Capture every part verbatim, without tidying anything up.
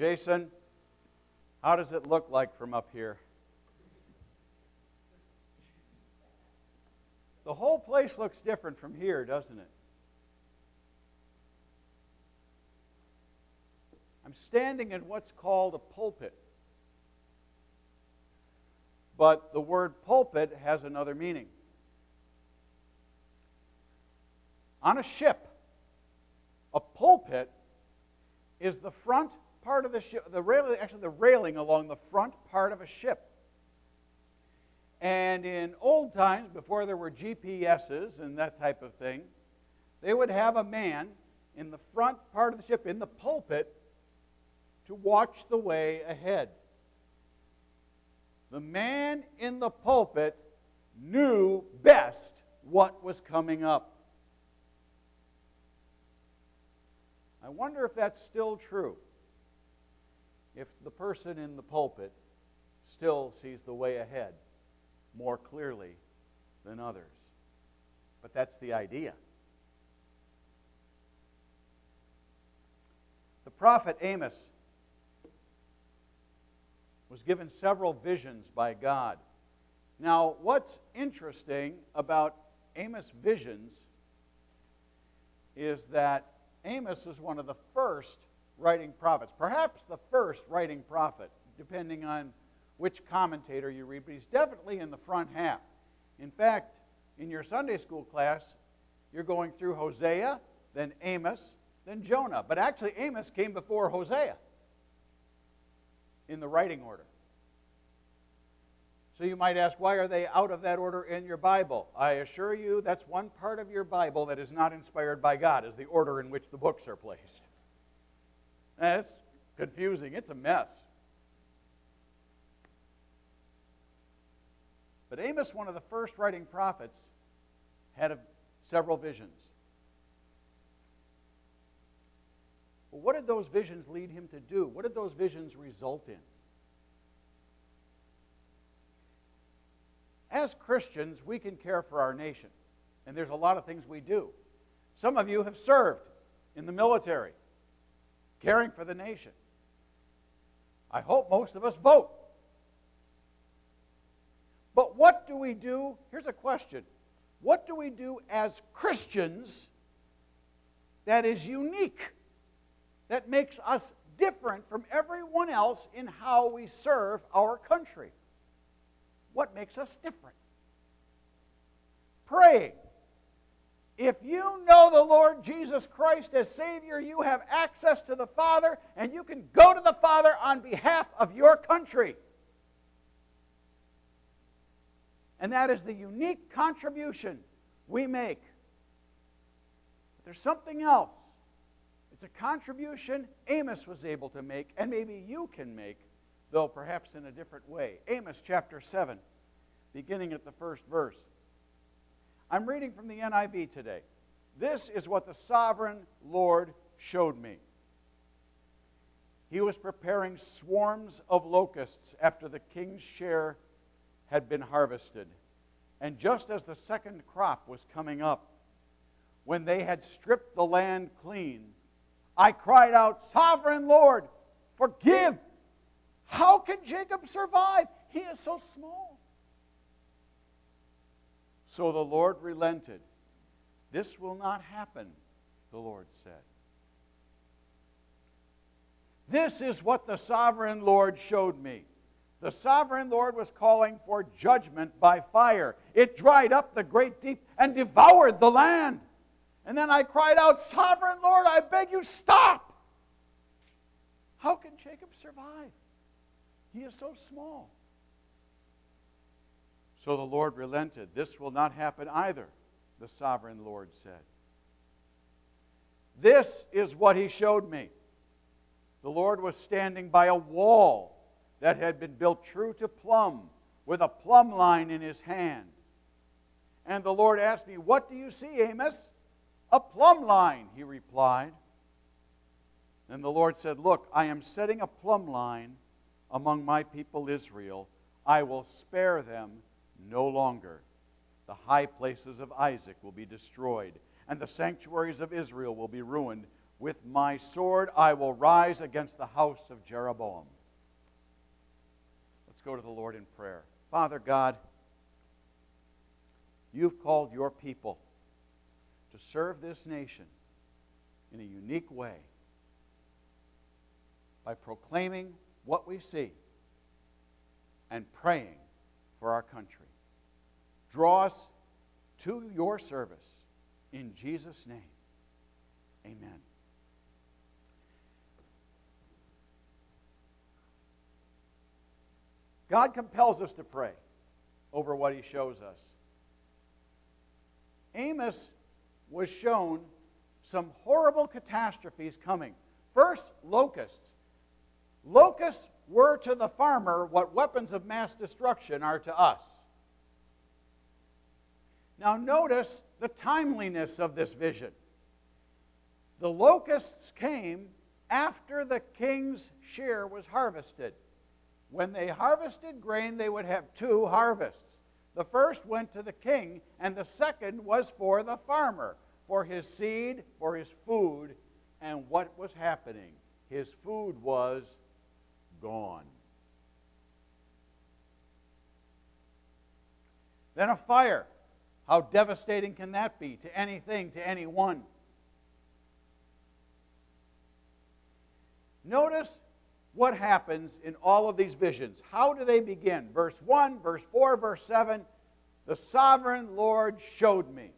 Jason, how does it look like from up here? The whole place looks different from here, doesn't it? I'm standing in what's called a pulpit. But the word pulpit has another meaning. On a ship, a pulpit is the front part of the ship, the railing, actually the railing along the front part of a ship. And in old times, before there were G P S's and that type of thing, they would have a man in the front part of the ship, in the pulpit, to watch the way ahead. The man in the pulpit knew best what was coming up. I wonder if that's still true. If the person in the pulpit still sees the way ahead more clearly than others. But that's the idea. The prophet Amos was given several visions by God. Now, what's interesting about Amos' visions is that Amos was one of the first writing prophets, perhaps the first writing prophet, depending on which commentator you read, but he's definitely in the front half. In fact, in your Sunday school class, you're going through Hosea, then Amos, then Jonah. But actually, Amos came before Hosea in the writing order. So you might ask, why are they out of that order in your Bible? I assure you, that's one part of your Bible that is not inspired by God, is the order in which the books are placed. And it's confusing. It's a mess. But Amos, one of the first writing prophets, had a, several visions. Well, what did those visions lead him to do? What did those visions result in? As Christians, we can care for our nation. And there's a lot of things we do. Some of you have served in the military, caring for the nation. I hope most of us vote. But what do we do? Here's a question. What do we do as Christians that is unique, that makes us different from everyone else in how we serve our country? What makes us different? Praying. If you know the Lord Jesus Christ as Savior, you have access to the Father, and you can go to the Father on behalf of your country. And that is the unique contribution we make. But there's something else. It's a contribution Amos was able to make, and maybe you can make, though perhaps in a different way. Amos chapter seven, beginning at the first verse. I'm reading from the N I V today. This is what the sovereign Lord showed me. He was preparing swarms of locusts after the king's share had been harvested. And just as the second crop was coming up, when they had stripped the land clean, I cried out, "Sovereign Lord, forgive! How can Jacob survive? He is so small." So the Lord relented. This will not happen, the Lord said. This is what the sovereign Lord showed me. The sovereign Lord was calling for judgment by fire. It dried up the great deep and devoured the land. And then I cried out, "Sovereign Lord, I beg you, stop! How can Jacob survive? He is so small." So the Lord relented. This will not happen either, the sovereign Lord said. This is what he showed me. The Lord was standing by a wall that had been built true to plumb, with a plumb line in his hand. And the Lord asked me, "What do you see, Amos?" "A plumb line," he replied. Then the Lord said, "Look, I am setting a plumb line among my people Israel. I will spare them no longer. The high places of Isaac will be destroyed, and the sanctuaries of Israel will be ruined. with my sword I will rise against the house of Jeroboam. Let's go to the Lord in prayer. Father God, you've called your people to serve this nation in a unique way by proclaiming what we see and praying for our country. Draw us to your service in Jesus' name. Amen. God compels us to pray over what he shows us. Amos was shown some horrible catastrophes coming. First, locusts. Locusts were to the farmer what weapons of mass destruction are to us. Now notice the timeliness of this vision. The locusts came after the king's shear was harvested. When they harvested grain, they would have two harvests. The first went to the king, and the second was for the farmer, for his seed, for his food. And what was happening? His food was gone. Then a fire. How devastating can that be to anything, to anyone? Notice what happens in all of these visions. How do they begin? Verse one, verse four, verse seven. The sovereign Lord showed me.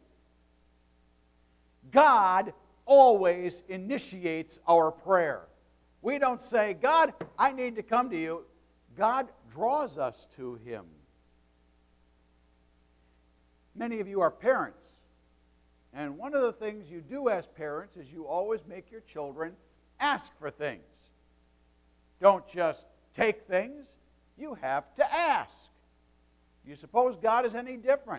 God always initiates our prayer. We don't say, God, I need to come to you. God draws us to him. Many of you are parents. And one of the things you do as parents is you always make your children ask for things. Don't just take things. You have to ask. You suppose God is any different?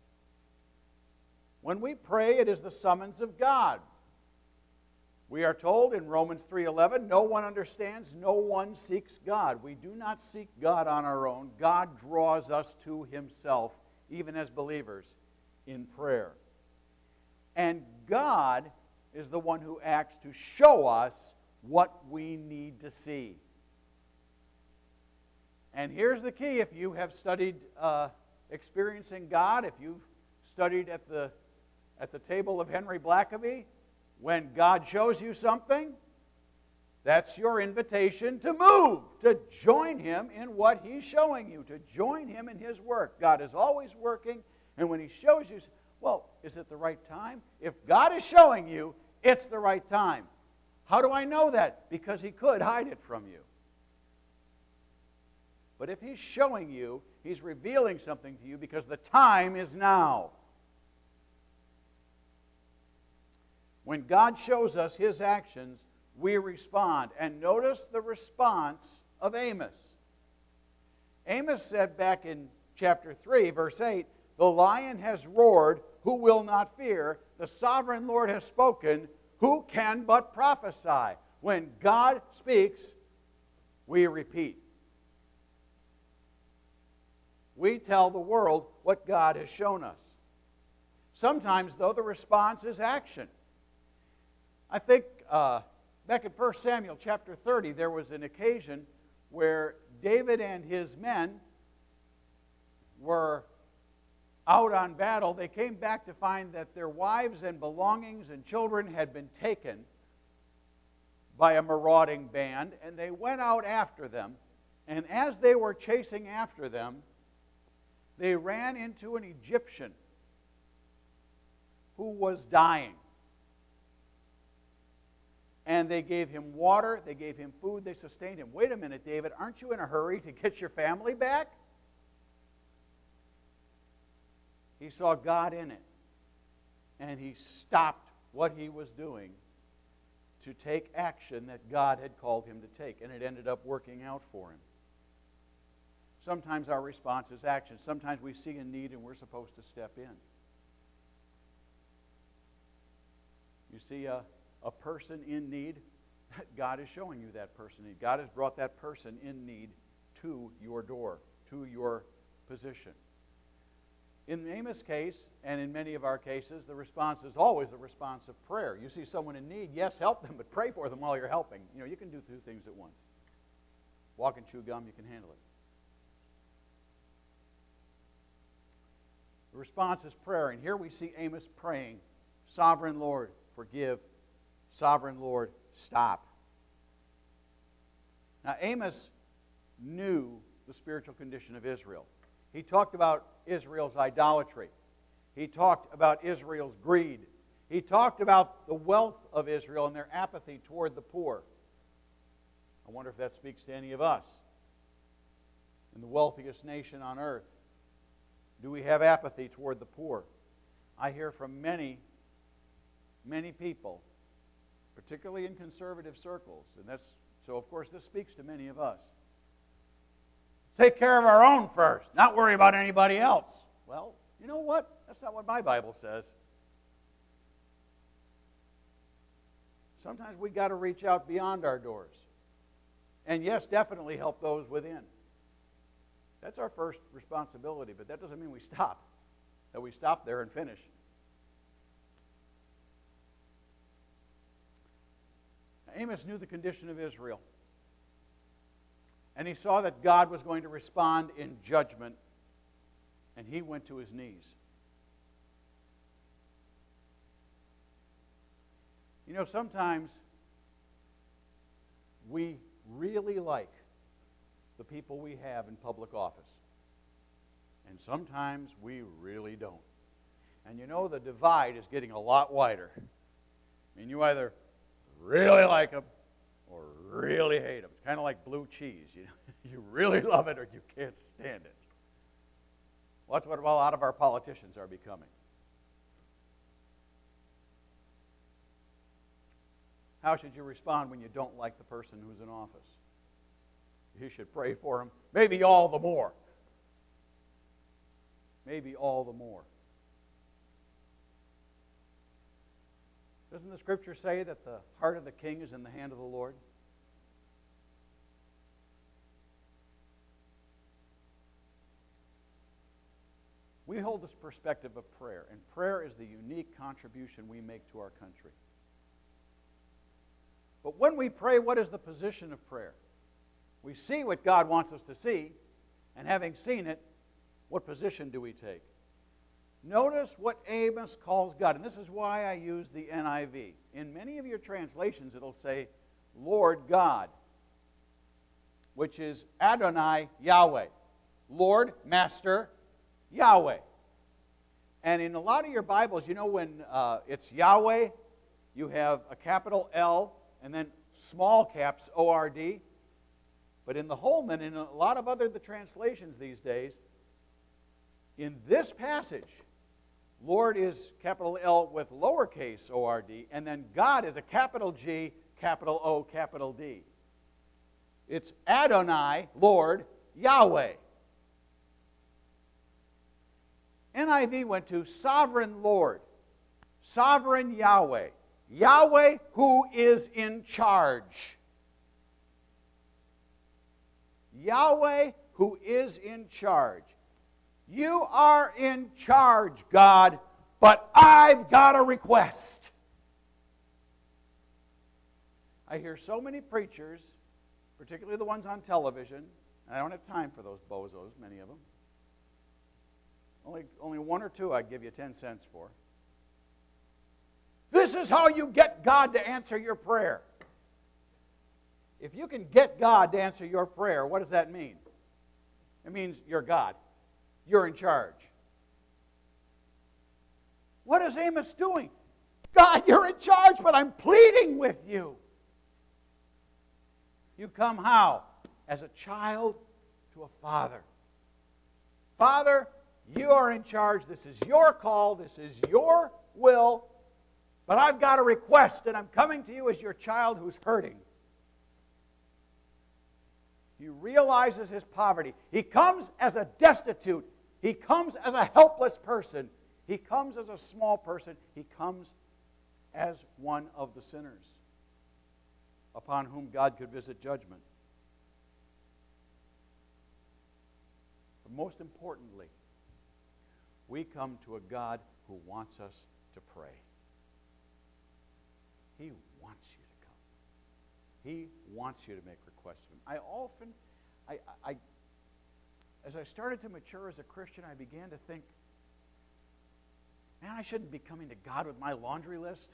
When we pray, it is the summons of God. We are told in Romans three eleven, no one understands, no one seeks God. We do not seek God on our own. God draws us to himself, even as believers, in prayer. And God is the one who acts to show us what we need to see. And here's the key. If you have studied uh, experiencing God, if you've studied at the, at the table of Henry Blackaby, when God shows you something, that's your invitation to move, to join him in what he's showing you, to join him in his work. God is always working, and when he shows you, well, is it the right time? If God is showing you, it's the right time. How do I know that? Because he could hide it from you. But if he's showing you, he's revealing something to you because the time is now. When God shows us his actions, we respond. And notice the response of Amos. Amos said back in chapter three, verse eight, the lion has roared, who will not fear? The sovereign Lord has spoken, who can but prophesy? When God speaks, we repeat. We tell the world what God has shown us. Sometimes, though, the response is action. I think uh, back in First Samuel chapter thirty, there was an occasion where David and his men were out on battle. They came back to find that their wives and belongings and children had been taken by a marauding band, and they went out after them. And as they were chasing after them, they ran into an Egyptian who was dying. And they gave him water, they gave him food, they sustained him. Wait a minute, David, aren't you in a hurry to get your family back? He saw God in it. And he stopped what he was doing to take action that God had called him to take. And it ended up working out for him. Sometimes our response is action. Sometimes we see a need and we're supposed to step in. You see a, a person in need, God is showing you that person in need. God has brought that person in need to your door, to your position. In Amos' case, and in many of our cases, the response is always a response of prayer. You see someone in need, yes, help them, but pray for them while you're helping. You know, you can do two things at once. Walk and chew gum, you can handle it. The response is prayer, and here we see Amos praying, Sovereign Lord, forgive. Sovereign Lord, stop. Now, Amos knew the spiritual condition of Israel. He talked about Israel's idolatry. He talked about Israel's greed. He talked about the wealth of Israel and their apathy toward the poor. I wonder if that speaks to any of us. In the wealthiest nation on earth, do we have apathy toward the poor? I hear from many, many people, particularly in conservative circles, and that's, so of course this speaks to many of us. Take care of our own first, not worry about anybody else. Well, you know what? That's not what my Bible says. Sometimes we got to reach out beyond our doors. And yes, definitely help those within. That's our first responsibility, but that doesn't mean we stop. That we stop there and finish. Amos knew the condition of Israel. And he saw that God was going to respond in judgment. And he went to his knees. You know, sometimes we really like the people we have in public office. And sometimes we really don't. And you know, the divide is getting a lot wider. I mean, you either really like them or really hate them. It's kind of like blue cheese. You know? You really love it or you can't stand it. Well, that's what a lot of our politicians are becoming. How should you respond when you don't like the person who's in office? You should pray for him, maybe all the more. Maybe all the more. Doesn't the Scripture say that the heart of the king is in the hand of the Lord? We hold this perspective of prayer, and prayer is the unique contribution we make to our country. But when we pray, what is the position of prayer? We see what God wants us to see, and having seen it, what position do we take? Notice what Amos calls God, and this is why I use the N I V. In many of your translations, it'll say, Lord God, which is Adonai Yahweh. Lord, Master, Yahweh. And in a lot of your Bibles, you know when uh, it's Yahweh, you have a capital L and then small caps O R D. But in the Holman, and in a lot of other the translations these days, in this passage, Lord is capital L with lowercase O R D, and then God is a capital G, capital O, capital D. It's Adonai, Lord, Yahweh. N I V went to Sovereign Lord, Sovereign Yahweh, Yahweh who is in charge. Yahweh who is in charge. You are in charge, God, but I've got a request. I hear so many preachers, particularly the ones on television, and I don't have time for those bozos, many of them. Only, only one or two I'd give you ten cents for. This is how you get God to answer your prayer. If you can get God to answer your prayer, what does that mean? It means you're God. You're in charge. What is Amos doing? God, you're in charge, but I'm pleading with you. You come how? As a child to a father. Father, you are in charge. This is your call. This is your will. But I've got a request, and I'm coming to you as your child who's hurting. He realizes his poverty. He comes as a destitute. He comes as a helpless person. He comes as a small person. He comes as one of the sinners upon whom God could visit judgment. But most importantly, We come to a God who wants us to pray. He wants you to come. He wants you to make requests of Him. I often, I, I, as I started to mature as a Christian, I began to think, man, I shouldn't be coming to God with my laundry list.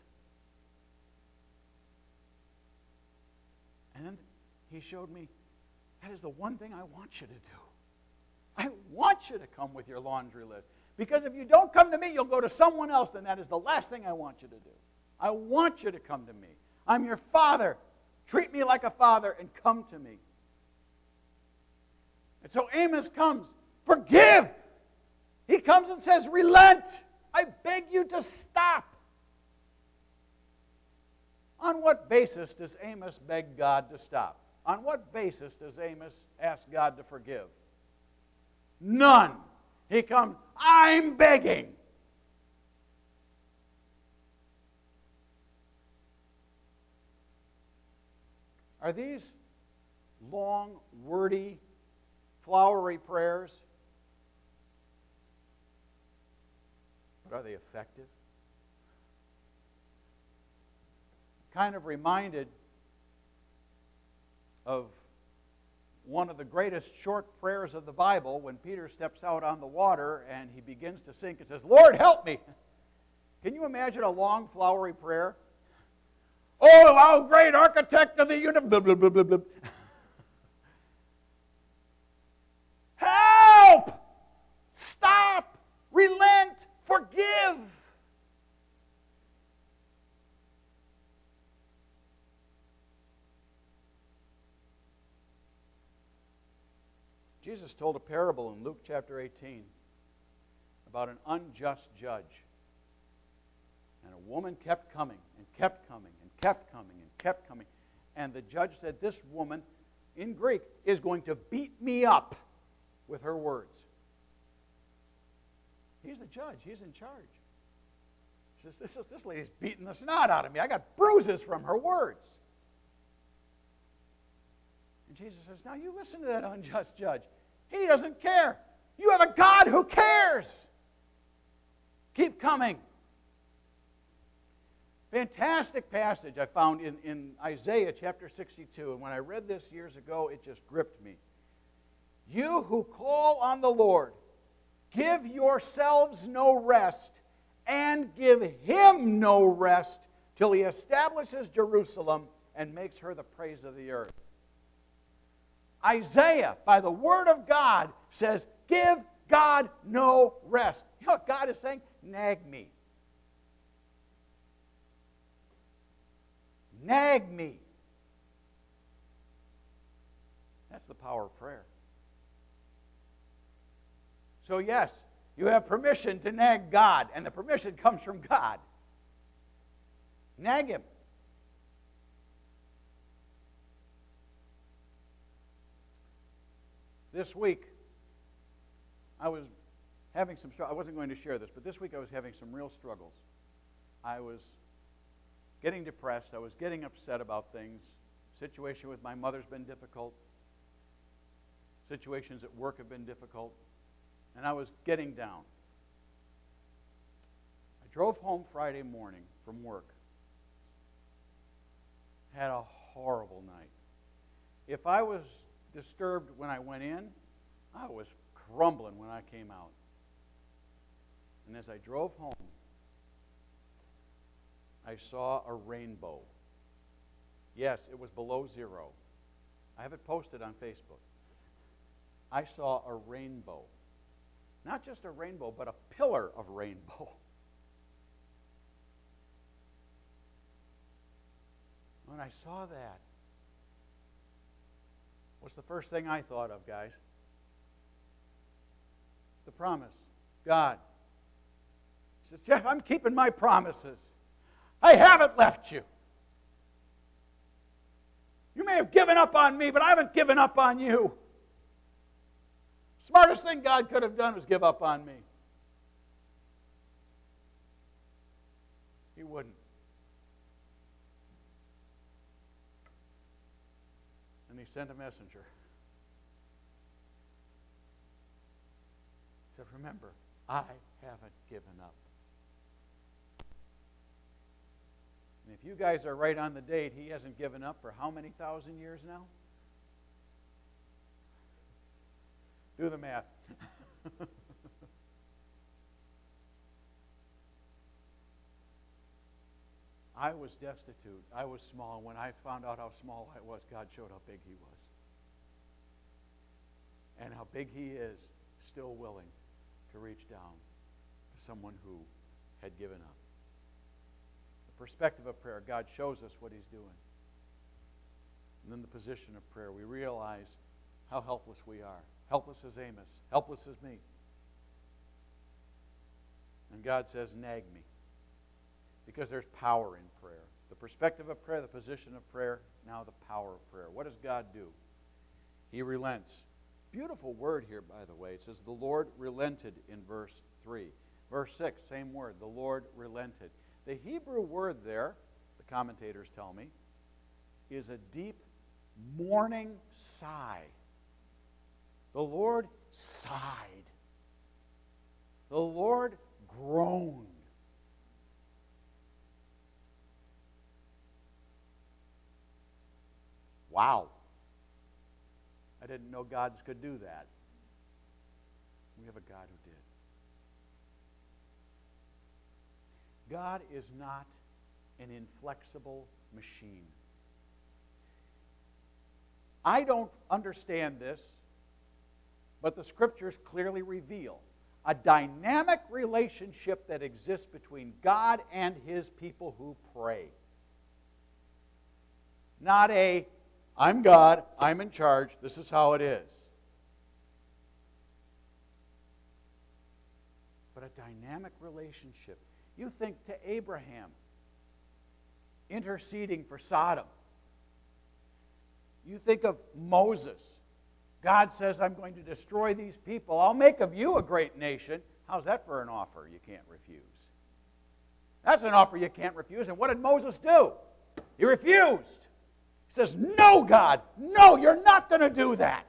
And then He showed me, that is the one thing I want you to do. I want you to come with your laundry list. Because if you don't come to me, you'll go to someone else, then that is the last thing I want you to do. I want you to come to me. I'm your Father. Treat me like a father and come to me. And so Amos comes, forgive. He comes and says, relent. I beg you to stop. On what basis does Amos beg God to stop? On what basis does Amos ask God to forgive? None. He comes, I'm begging. Are these long, wordy, flowery prayers? But are they effective? Kind of reminded of one of the greatest short prayers of the Bible when Peter steps out on the water and he begins to sink and says, Lord, help me. Can you imagine a long, flowery prayer? Oh, thou great architect of the universe. Blah, blah, blah, blah, blah. Help! Stop! Relent! Forgive! Jesus told a parable in Luke chapter eighteen about an unjust judge. And a woman kept coming and kept coming and kept coming and kept coming. And the judge said, this woman, in Greek, is going to beat me up with her words. He's the judge. He's in charge. He says, this, is, this lady's beating the snot out of me. I got bruises from her words. And Jesus says, now you listen to that unjust judge. He doesn't care. You have a God who cares. Keep coming. Fantastic passage I found in, in Isaiah chapter sixty-two. And when I read this years ago, it just gripped me. You who call on the Lord, give yourselves no rest, and give Him no rest, till He establishes Jerusalem and makes her the praise of the earth. Isaiah, by the word of God, says, give God no rest. You know what God is saying? Nag me. Nag me. That's the power of prayer. So yes, you have permission to nag God, and the permission comes from God. Nag Him. This week, I was having some struggles. I wasn't going to share this, but this week I was having some real struggles. I was getting depressed. I was getting upset about things. Situation with my mother's been difficult. Situations at work have been difficult. And I was getting down. I drove home Friday morning from work. Had a horrible night. If I was disturbed when I went in, I was crumbling when I came out. And as I drove home, I saw a rainbow. Yes, it was below zero. I have it posted on Facebook. I saw a rainbow. Not just a rainbow, but a pillar of rainbow. When I saw that, what's the first thing I thought of, guys? The promise. God. He says, Jeff, I'm keeping my promises. I haven't left you. You may have given up on me, but I haven't given up on you. Smartest thing God could have done was give up on me. He wouldn't. And He sent a messenger. He said, remember, I haven't given up. And if you guys are right on the date, he hasn't given up for how many thousand years now? Do the math. I was destitute. I was small. When I found out how small I was, God showed how big he was. And how big he is, still willing to reach down to someone who had given up. The perspective of prayer, God shows us what he's doing. And then the position of prayer, we realize how helpless we are. Helpless as Amos, helpless as me. And God says, nag me. Because there's power in prayer. The perspective of prayer, the position of prayer, now the power of prayer. What does God do? He relents. Beautiful word here, by the way. It says, the Lord relented in verse three. Verse six, same word, the Lord relented. The Hebrew word there, the commentators tell me, is a deep mourning sigh. The Lord sighed. The Lord groaned. Wow. I didn't know gods could do that. We have a God who did. God is not an inflexible machine. I don't understand this, but the Scriptures clearly reveal a dynamic relationship that exists between God and his people who pray. Not a, I'm God, I'm in charge, this is how it is. But a dynamic relationship. You think to Abraham interceding for Sodom. You think of Moses. God says, I'm going to destroy these people. I'll make of you a great nation. How's that for an offer you can't refuse? That's an offer you can't refuse. And what did Moses do? He refused. He says, no, God, no, you're not going to do that.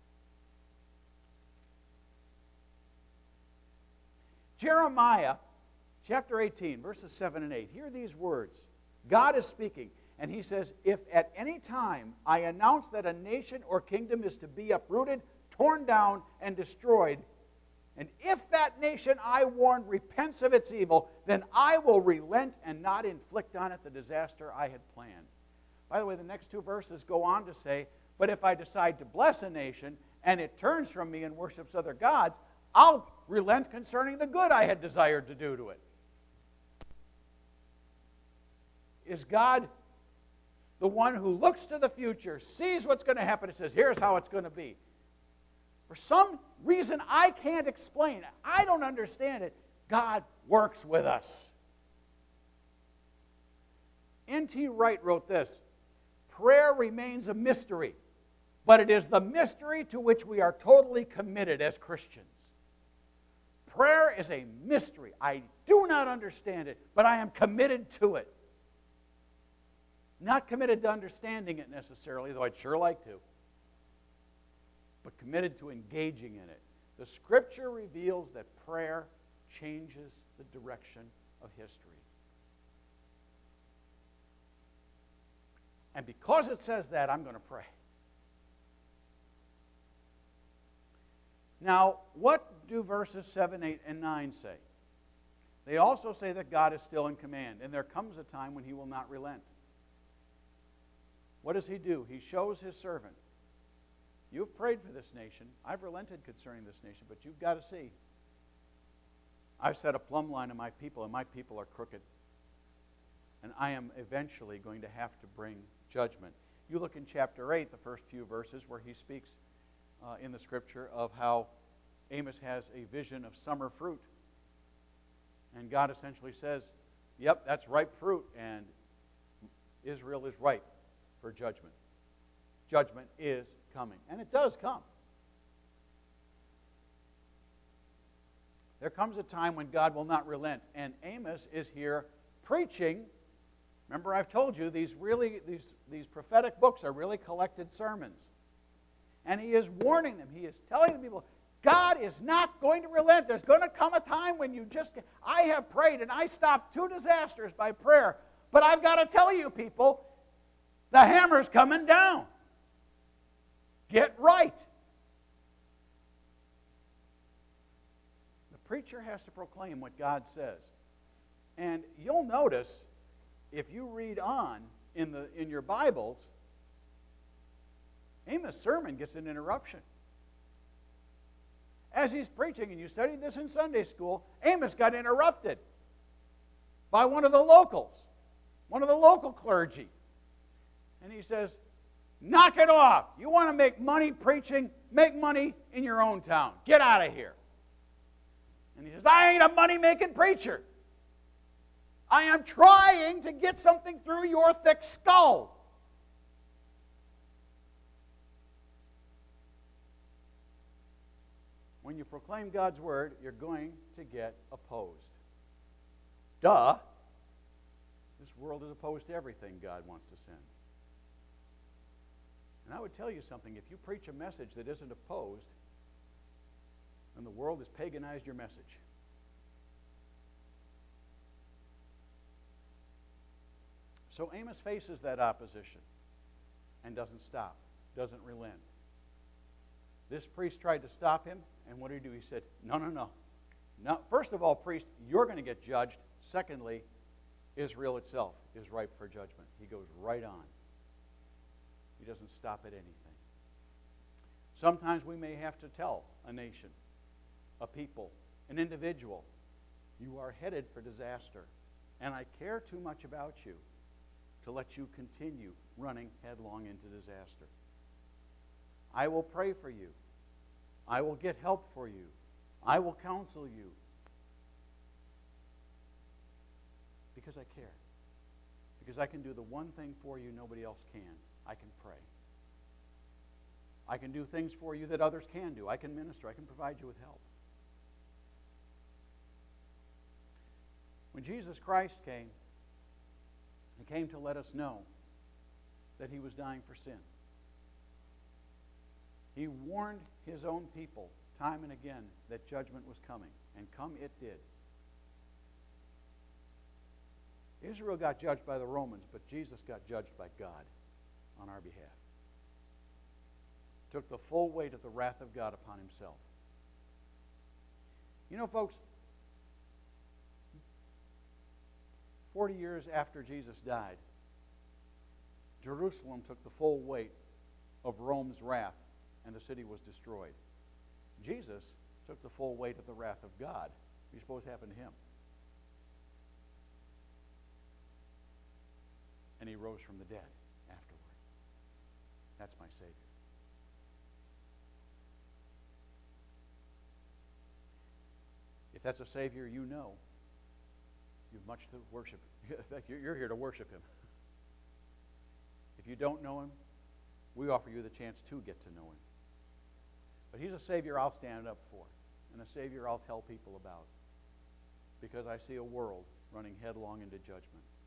Jeremiah chapter eighteen, verses seven and eight. Hear these words. God is speaking, and he says, if at any time I announce that a nation or kingdom is to be uprooted, torn down, and destroyed, and if that nation I warn repents of its evil, then I will relent and not inflict on it the disaster I had planned. By the way, the next two verses go on to say, but if I decide to bless a nation, and it turns from me and worships other gods, I'll relent concerning the good I had desired to do to it. Is God the one who looks to the future, sees what's going to happen, and says, here's how it's going to be? For some reason I can't explain, I don't understand it, God works with us. N T Wright wrote this, prayer remains a mystery, but it is the mystery to which we are totally committed as Christians. Prayer is a mystery. I do not understand it, but I am committed to it. Not committed to understanding it necessarily, though I'd sure like to, but committed to engaging in it. The Scripture reveals that prayer changes the direction of history. And because it says that, I'm going to pray. Now, what do verses seven, eight, and nine say? They also say that God is still in command, and there comes a time when he will not relent. What does he do? He shows his servant, you've prayed for this nation. I've relented concerning this nation, but you've got to see. I've set a plumb line on my people, and my people are crooked. And I am eventually going to have to bring judgment. You look in chapter eight, the first few verses, where he speaks uh, in the Scripture of how Amos has a vision of summer fruit. And God essentially says, yep, that's ripe fruit, and Israel is ripe for judgment. Judgment is coming. And it does come. There comes a time when God will not relent. And Amos is here preaching. Remember, I've told you, these really these, these prophetic books are really collected sermons. And he is warning them. He is telling the people, God is not going to relent. There's going to come a time when you just, I have prayed and I stopped two disasters by prayer. But I've got to tell you people, the hammer's coming down. Get right. The preacher has to proclaim what God says. And you'll notice, if you read on in, the, in your Bibles, Amos' sermon gets an interruption. As he's preaching, and you studied this in Sunday school, Amos got interrupted by one of the locals, one of the local clergy. And he says, knock it off. You want to make money preaching? Make money in your own town. Get out of here. And he says, I ain't a money-making preacher. I am trying to get something through your thick skull. When you proclaim God's word, you're going to get opposed. Duh. This world is opposed to everything God wants to send. And I would tell you something. If you preach a message that isn't opposed, then the world has paganized your message. So Amos faces that opposition and doesn't stop, doesn't relent. This priest tried to stop him, and what did he do? He said, no, no, no. no. First of all, priest, you're going to get judged. Secondly, Israel itself is ripe for judgment. He goes right on. He doesn't stop at anything. Sometimes we may have to tell a nation, a people, an individual, you are headed for disaster, and I care too much about you to let you continue running headlong into disaster. I will pray for you. I will get help for you. I will counsel you. Because I care. Because I can do the one thing for you nobody else can. I can pray. I can do things for you that others can do. I can minister. I can provide you with help. When Jesus Christ came, He came to let us know that He was dying for sin. He warned His own people time and again that judgment was coming, and come it did. Israel got judged by the Romans, but Jesus got judged by God on our behalf. Took the full weight of the wrath of God upon Himself. You know, folks, forty years after Jesus died, Jerusalem took the full weight of Rome's wrath, and the city was destroyed. Jesus took the full weight of the wrath of God. What do you suppose happened to Him? And He rose from the dead afterward. That's my Savior. If that's a Savior you know, you've much to worship. You're here to worship Him. If you don't know Him, we offer you the chance to get to know Him. But He's a Savior I'll stand up for, and a Savior I'll tell people about, because I see a world running headlong into judgment.